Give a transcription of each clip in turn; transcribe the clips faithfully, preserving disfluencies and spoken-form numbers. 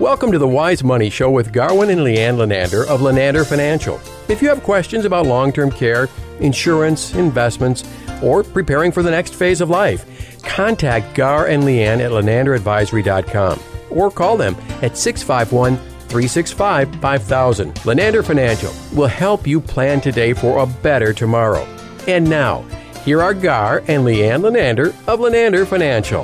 Welcome to the Wise Money Show with Garwin and Leanne Lenander of Lenander Financial. If you have questions about long-term care, insurance, investments, or preparing for the next phase of life, contact Gar and Leanne at lenander advisory dot com or call them at six five one, three six five, five thousand. Lenander Financial will help you plan today for a better tomorrow. And now, here are Gar and Leanne Lenander of Lenander Financial.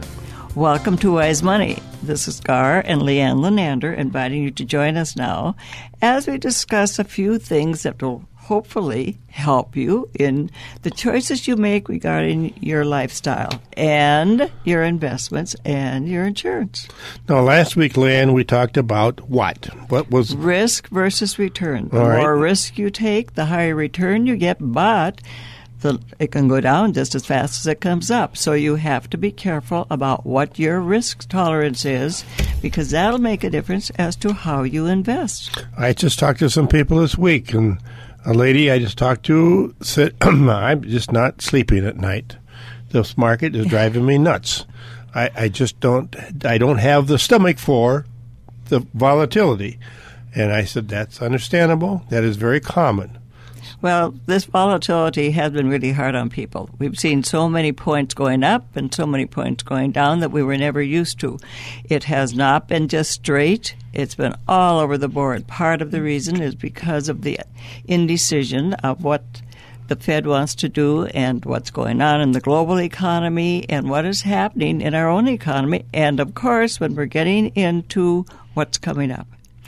Welcome to Wise Money. This is Gar and Leanne Lenander inviting you to join us now as we discuss a few things that will hopefully help you in the choices you make regarding your lifestyle and your investments and your insurance. Now, last week, Leanne, we talked about what? What was risk versus return. The All right. more risk you take, the higher return you get, but the, it can go down just as fast as it comes up. So you have to be careful about what your risk tolerance is, because that'll make a difference as to how you invest. I just talked to some people this week, and a lady I just talked to said, I'm just not sleeping at night. This market is driving me nuts. I, I just don't, I don't have the stomach for the volatility. And I said, that's understandable. That is very common. Well, this volatility has been really hard on people. We've seen so many points going up and so many points going down that we were never used to. It has not been just straight. It's been all over the board. Part of the reason is because of the indecision of what the Fed wants to do and what's going on in the global economy and what is happening in our own economy. And, of course, when we're getting into what's coming up.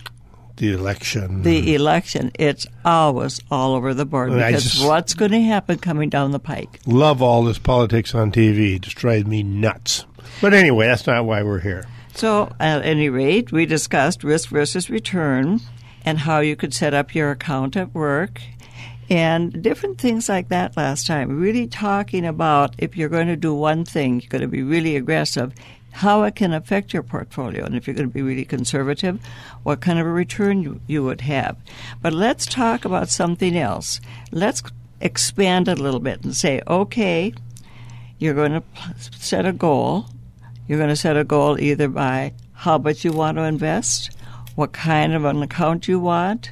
The election. The election. It's always all over the board I because just what's going to happen coming down the pike. Love all this politics on T V. It just drives me nuts. But anyway, that's not why we're here. So, at any rate, we discussed risk versus return and how you could set up your account at work and different things like that last time. Really talking about if you're going to do one thing, you're going to be really aggressive, how it can affect your portfolio. And if you're going to be really conservative, what kind of a return you, you would have. But let's talk about something else. Let's expand it a little bit and say, okay, you're going to set a goal. You're going to set a goal either by how much you want to invest, what kind of an account you want,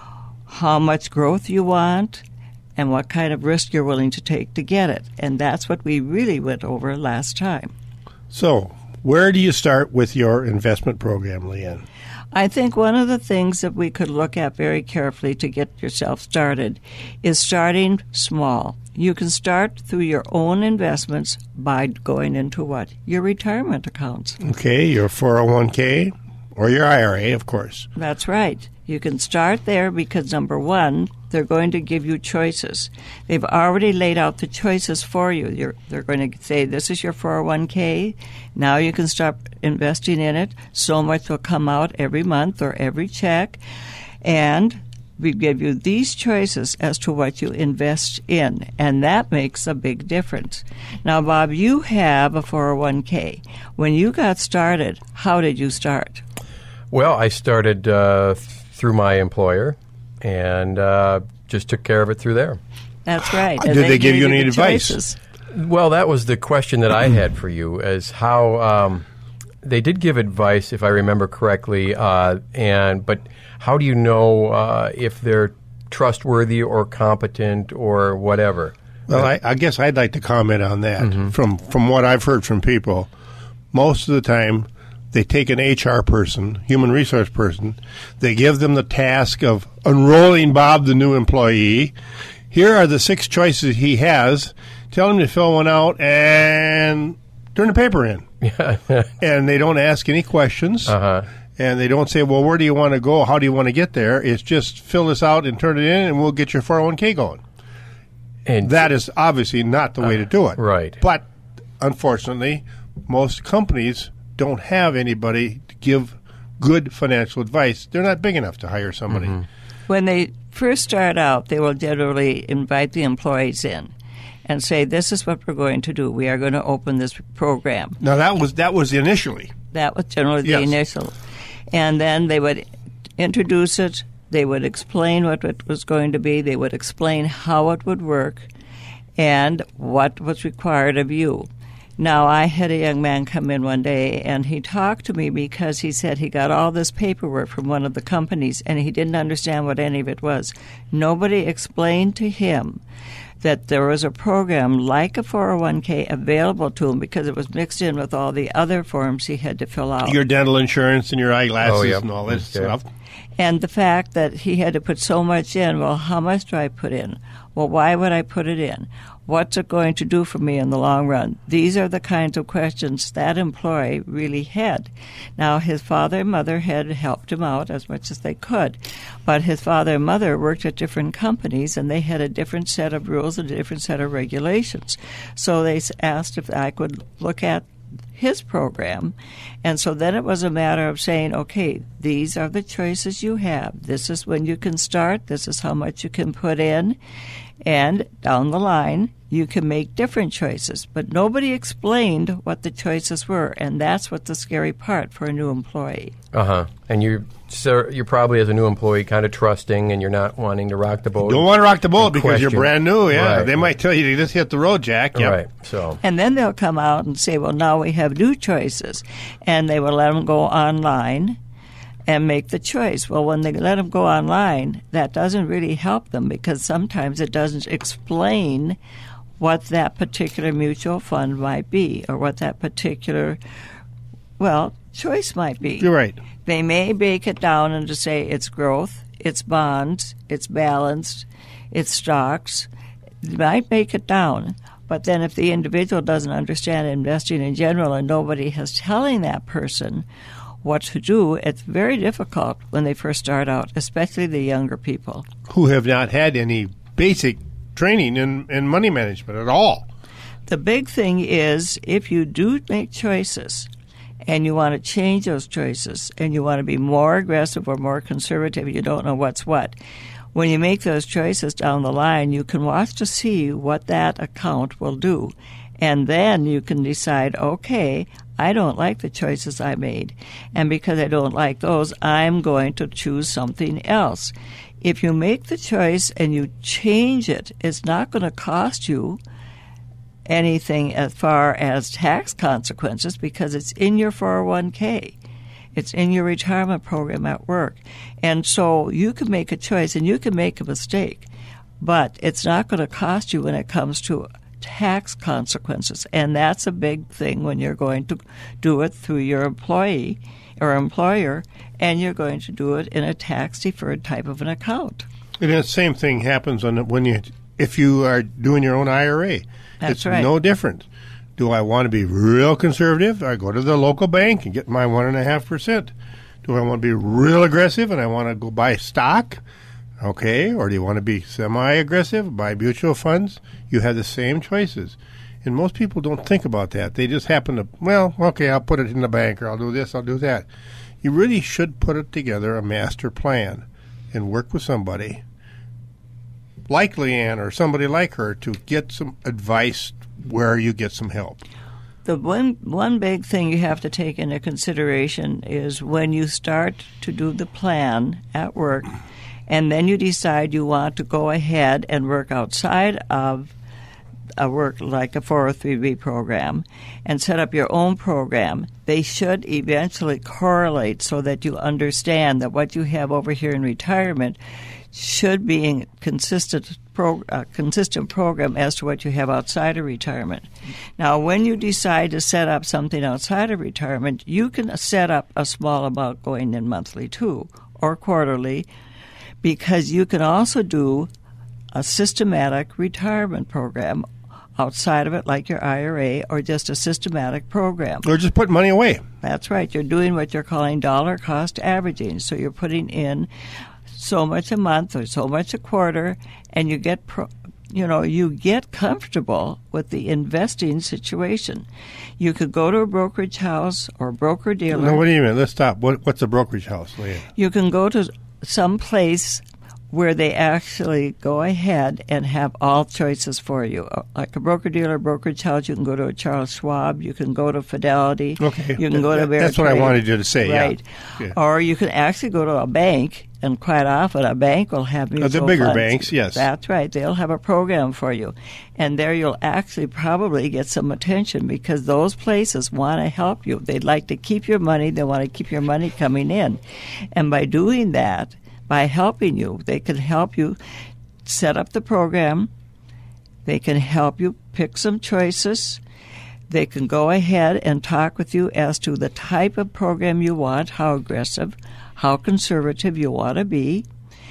how much growth you want, and what kind of risk you're willing to take to get it. And that's what we really went over last time. So, where do you start with your investment program, Leanne? I think one of the things that we could look at very carefully to get yourself started is starting small. You can start through your own investments by going into what? Your retirement accounts. Okay, your four oh one k or your I R A, of course. That's right. You can start there because, number one, they're going to give you choices. They've already laid out the choices for you. You're, they're going to say, this is your four oh one k. Now you can start investing in it. So much will come out every month or every check. And we give you these choices as to what you invest in, and that makes a big difference. Now, Bob, you have a four oh one k. When you got started, how did you start? Well, I started uh, through my employer and uh, just took care of it through there. That's right. Did they, they give you any the advice? Choices. Well, that was the question that I had for you, is how um, they did give advice, if I remember correctly, uh, and but how do you know uh, if they're trustworthy or competent or whatever? Well, I, I guess I'd like to comment on that. Mm-hmm. From from what I've heard from people, most of the time they take an H R person, human resource person, they give them the task of enrolling Bob, the new employee. Here are the six choices he has. Tell him to fill one out and turn the paper in. And they don't ask any questions. Uh-huh. And they don't say, well, where do you want to go? How do you want to get there? It's just fill this out and turn it in, and we'll get your four oh one k going. And that is obviously not the way uh, to do it. Right. But unfortunately, most companies don't have anybody to give good financial advice. They're not big enough to hire somebody. Mm-hmm. When they first start out, they will generally invite the employees in and say, this is what we're going to do. We are going to open this program. Now, that was that was initially. That was generally the yes. initial. And then they would introduce it. They would explain what it was going to be. They would explain how it would work and what was required of you. Now, I had a young man come in one day, and he talked to me because he said he got all this paperwork from one of the companies, and he didn't understand what any of it was. Nobody explained to him that there was a program like a four oh one k available to him because it was mixed in with all the other forms he had to fill out. Your dental insurance and your eyeglasses Oh, yep. and all that Okay. stuff. And the fact that he had to put so much in, well, how much do I put in? Well, why would I put it in? What's it going to do for me in the long run? These are the kinds of questions that employee really had. Now, his father and mother had helped him out as much as they could, but his father and mother worked at different companies, and they had a different set of rules and a different set of regulations. So they asked if I could look at his program. And so then it was a matter of saying, okay, these are the choices you have. This is when you can start. This is how much you can put in. And down the line, you can make different choices. But nobody explained what the choices were, and that's what the scary part for a new employee. Uh-huh. And you're, so you're probably, as a new employee, kind of trusting, and you're not wanting to rock the boat. Don't want to rock the boat because question. you're brand new. Yeah, Right. they might tell you to just hit the road, Jack. Yep. Right. So. And then they'll come out and say, well, now we have new choices. And they will let them go online and make the choice. Well, when they let them go online, that doesn't really help them because sometimes it doesn't explain what that particular mutual fund might be or what that particular, well, choice might be. You're right. They may break it down and to say it's growth, it's bonds, it's balanced, it's stocks. They might make it down. But then if the individual doesn't understand investing in general and nobody is telling that person what to do, it's very difficult when they first start out, especially the younger people. Who have not had any basic training in, in money management at all. The big thing is if you do make choices and you want to change those choices and you want to be more aggressive or more conservative, you don't know what's what. When you make those choices down the line, you can watch to see what that account will do. And then you can decide, okay, I don't like the choices I made. And because I don't like those, I'm going to choose something else. If you make the choice and you change it, it's not going to cost you anything as far as tax consequences because it's in your four oh one k. It's in your retirement program at work. And so you can make a choice and you can make a mistake, but it's not going to cost you when it comes to tax consequences. And that's a big thing when you're going to do it through your employee or employer, and you're going to do it in a tax-deferred type of an account. And the same thing happens on when you if you are doing your own I R A. That's it's right. no different. Do I want to be real conservative? I go to the local bank and get my one and a half percent. Do I want to be real aggressive and I want to go buy stock? Okay. Or do you want to be semi-aggressive, buy mutual funds? You have the same choices. And most people don't think about that. They just happen to, well, okay, I'll put it in the bank or I'll do this, I'll do that. You really should put it together, a master plan, and work with somebody like Leanne or somebody like her to get some advice where you get some help. The one one big thing you have to take into consideration is when you start to do the plan at work and then you decide you want to go ahead and work outside of a work like a four oh three B program and set up your own program, they should eventually correlate so that you understand that what you have over here in retirement should be a consistent, pro, uh, consistent program as to what you have outside of retirement. Now, when you decide to set up something outside of retirement, you can set up a small amount going in monthly too, or quarterly, because you can also do a systematic retirement program outside of it, like your I R A, or just a systematic program. Or just put money away. That's right. You're doing what you're calling dollar cost averaging. So you're putting in so much a month or so much a quarter, and you get, pro, you know, you get comfortable with the investing situation. You could go to a brokerage house or broker dealer. No, what do you mean? Let's stop. What, what's a brokerage house, Leanne? You can go to some place where they actually go ahead and have all choices for you. Like a broker-dealer, brokerage house, you can go to a Charles Schwab, you can go to Fidelity, okay. you can go to Bear That's what I wanted you to say, right. yeah. yeah. Or you can actually go to a bank, and quite often a bank will have mutual uh, the bigger funds. banks, yes. That's right. They'll have a program for you. And there you'll actually probably get some attention because those places want to help you. They'd like to keep your money. They want to keep your money coming in. And by doing that, by helping you, they can help you set up the program. They can help you pick some choices. They can go ahead and talk with you as to the type of program you want, how aggressive, how conservative you want to be,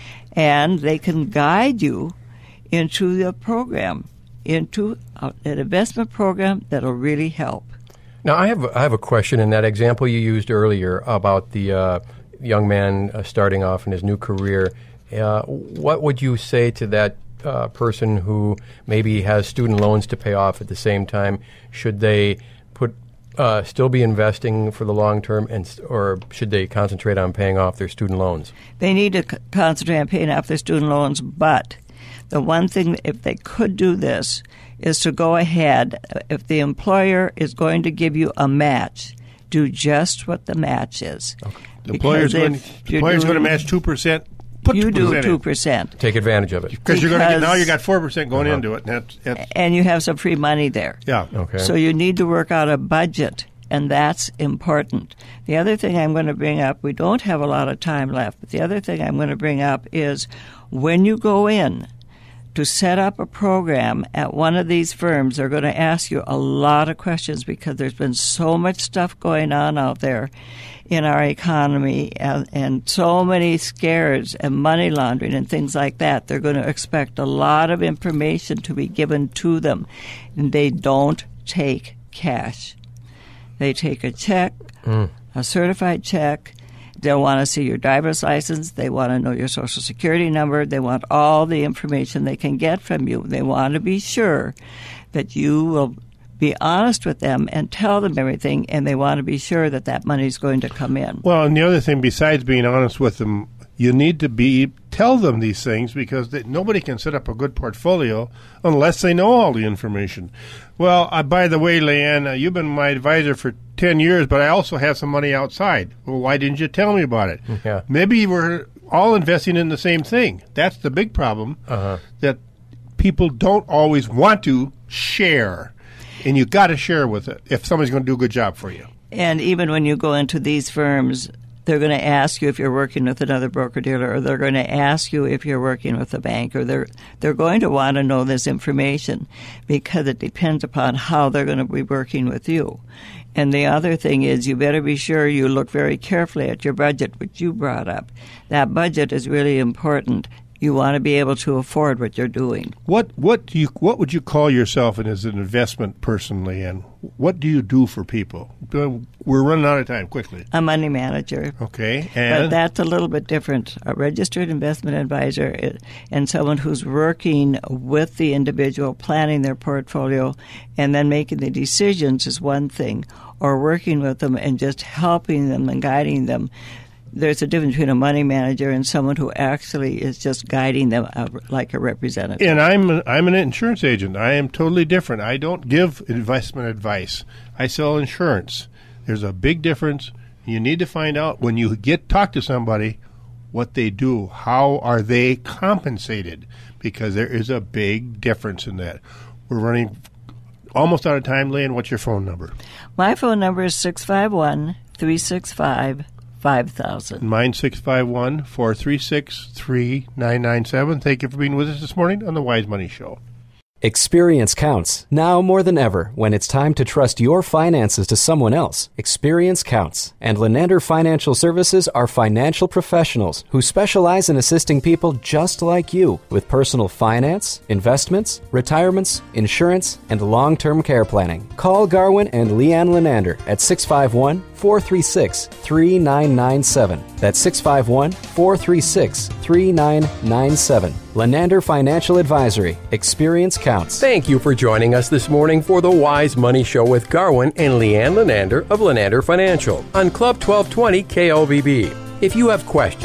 and they can guide you into the program, into an investment program that will really help. Now, I have I have a question in that example you used earlier about the uh, young man uh, starting off in his new career. Uh, what would you say to that uh, person who maybe has student loans to pay off at the same time? Should they put uh, still be investing for the long term, and or should they concentrate on paying off their student loans? They need to c- concentrate on paying off their student loans, but the one thing, if they could do this, is to go ahead. If the employer is going to give you a match, do just what the match is. Okay. The employer's going, the employer's going to match two percent. Put you two percent do two in. percent. Take advantage of it. Because you're going to get, now you got four percent going uh-huh. into it. And, that's, that's, and you have some free money there. Yeah. Okay. So you need to work out a budget, and that's important. The other thing I'm going to bring up, we don't have a lot of time left, but the other thing I'm going to bring up is when you go in to set up a program at one of these firms, they're going to ask you a lot of questions because there's been so much stuff going on out there in our economy and, and so many scares and money laundering and things like that. They're going to expect a lot of information to be given to them. And they don't take cash. They take a check, mm. a certified check. They'll want to see your driver's license. They want to know your Social Security number. They want all the information they can get from you. They want to be sure that you will be honest with them and tell them everything, and they want to be sure that that money is going to come in. Well, and the other thing, besides being honest with them, you need to be tell them these things because they, nobody can set up a good portfolio unless they know all the information. Well, uh, by the way, Leanne, uh, you've been my advisor for ten years, but I also have some money outside. Well, why didn't you tell me about it? Yeah. Maybe we're all investing in the same thing. That's the big problem, uh-huh. that people don't always want to share. And you got to share with it if somebody's going to do a good job for you. And even when you go into these firms, they're going to ask you if you're working with another broker-dealer, or they're going to ask you if you're working with a bank, or they're they're going to want to know this information because it depends upon how they're going to be working with you. And the other thing is you better be sure you look very carefully at your budget, which you brought up. That budget is really important. You want to be able to afford what you're doing. What what do you what would you call yourself as an investment person, Leanne? What do you do for people? We're running out of time. Quickly. A money manager. Okay, and but that's a little bit different. A registered investment advisor and someone who's working with the individual, planning their portfolio, and then making the decisions is one thing. Or working with them and just helping them and guiding them. There's a difference between a money manager and someone who actually is just guiding them uh, like a representative. And I'm I'm an insurance agent. I am totally different. I don't give investment advice. I sell insurance. There's a big difference. You need to find out when you get talk to somebody what they do. How are they compensated? Because there is a big difference in that. We're running almost out of time. Leanne, what's your phone number? My phone number is six five one, three six five, five thousand. Mine six five one, four three six, three nine nine seven. Thank you for being with us this morning on the Wise Money Show. Experience counts, now more than ever, when it's time to trust your finances to someone else. Experience counts, and Lenander Financial Services are financial professionals who specialize in assisting people just like you with personal finance, investments, retirements, insurance, and long-term care planning. Call Garwin and Leanne Lenander at six five one, four three six, three nine nine seven. That's six five one, four three six, three nine nine seven. Lenander Financial Advisory. Experience counts. Thank you for joining us this morning for the Wise Money Show with Garwin and Leanne Lenander of Lenander Financial on Club twelve twenty K L V B. If you have questions,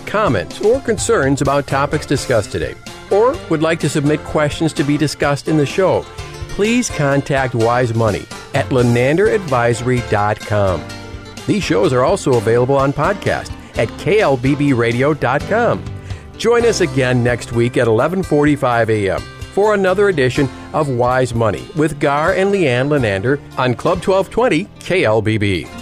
comments, or concerns about topics discussed today, or would like to submit questions to be discussed in the show, please contact Wise Money at lenander advisory dot com. These shows are also available on podcast at k l b b radio dot com. Join us again next week at eleven forty-five a.m. for another edition of Wise Money with Gar and Leanne Lenander on Club twelve twenty K L B B.